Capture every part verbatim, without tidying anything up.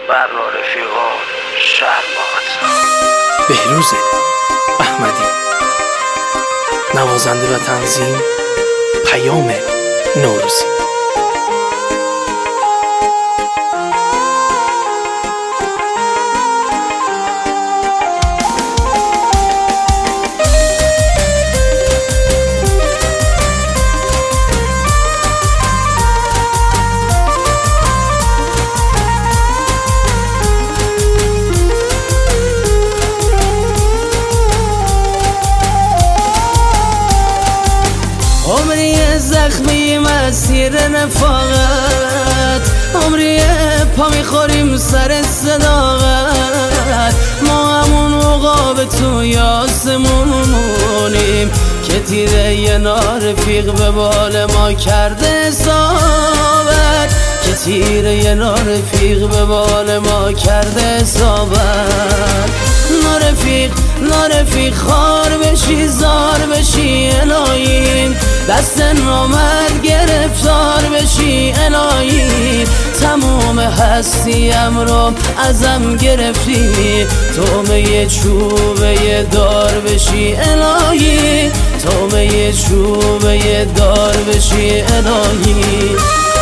بر رفیقان شرمات. بهروز احمدی، نوازنده و تنظیم پیام نوروزی. عمری زخمی مسیر نفاقت، عمری پا میخوریم سر صداقت. ما همون موقع به توی آسمونیم که تیره یه نارفیق به بال ما کرده صابت، که تیره یه نارفیق به بال ما کرده صابت. نارفیق نارفیق خار بشی زار بشی الهی، دست نامرد گرفتار بشی الهی. تموم هستیم رو ازم گرفتی، تومه یه چوبه یه دار بشی الهی، تومه یه چوبه یه دار بشی الهی.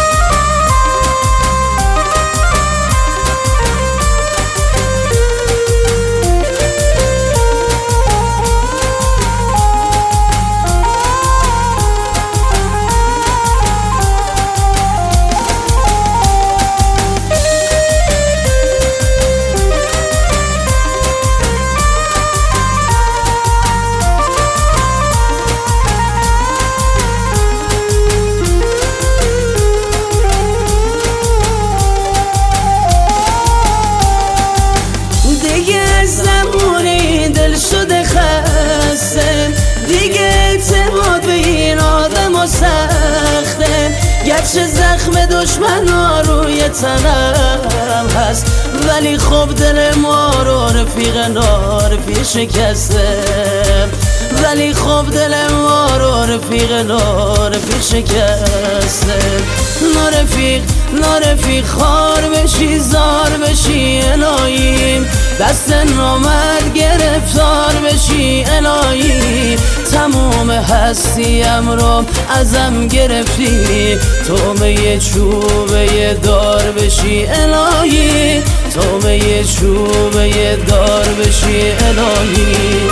دیگه اعتماد به این آدم سخته، گرچه زخم دشمن ها روی تنم هست، ولی خب دل ما رو رفیق نارفیق شکسته، ولی خب دل ما رو رفیق نارفیق شکسته. نارفیق نارفیق خار بشی زار بشی الهی، دست نامرد گرفتار بشی الهی. تموم هستیم رو ازم گرفتی، تومه یه چوبه یه دار بشی الهی، تومه یه چوبه یه دار بشی الهی.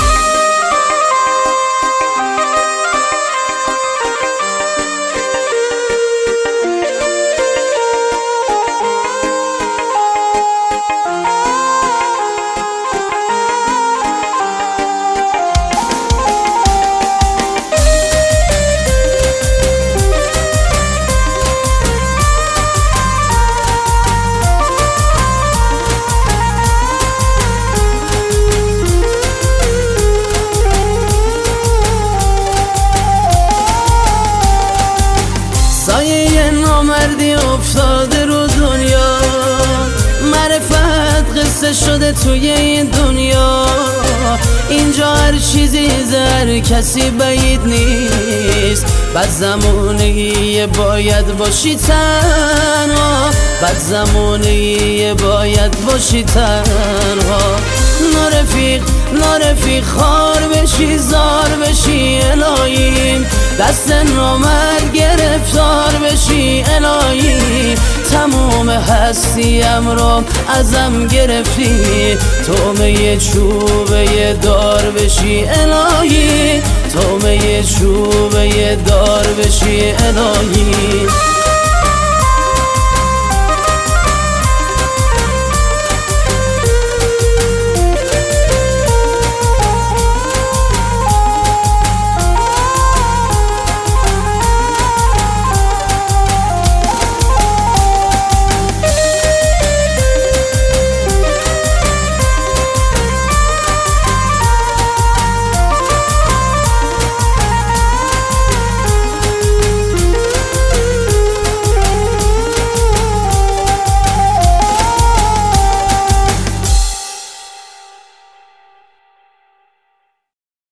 سایه نامردی افتاده رو دنیا، معرفت قصه شده توی این دنیا. اینجا هر چیزی زر کسی بعید نیست، بد زمانه باید باشی تنها، بد زمانه باید باشی تنها. نارفیق نارفیق خار بشی زار بشی الهی، دست نامرد گرفتار بشی الهی. تموم هستیم رو ازم گرفتی، تومه یه چوبه یه دار بشی الهی، تومه یه چوبه یه دار بشی الهی.